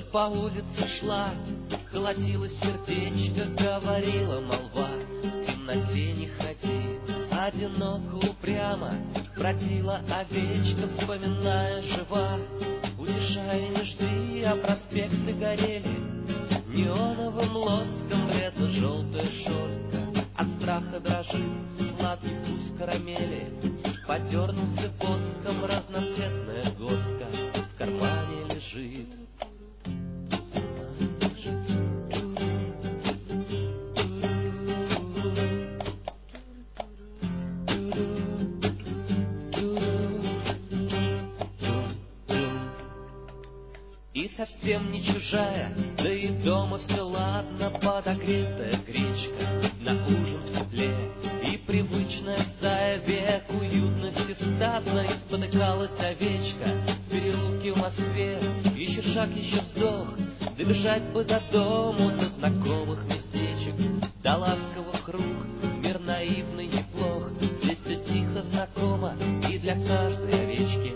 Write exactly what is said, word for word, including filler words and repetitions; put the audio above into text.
по улице шла, колотилось сердечко, говорила молва: в темноте не ходи, одиноко упрямо бродила овечка, вспоминая жива. Утешая, не жди, а проспекты горели неоновым лоском, бледно-желтая шерстка от страха дрожит, сладкий вкус карамели подернулся воском, разноцветная госка в кармане лежит. И совсем не чужая, да и дома все ладно, подогретая гречка на ужин в тепле. И привычная стая век уютности статно, и спотыкалась овечка в переулке в Москве. Еще шаг, еще вздох, добежать бы до дому, до знакомых местечек, до ласковых рук. Мир наивный неплох, здесь все тихо знакомо, и для каждой овечки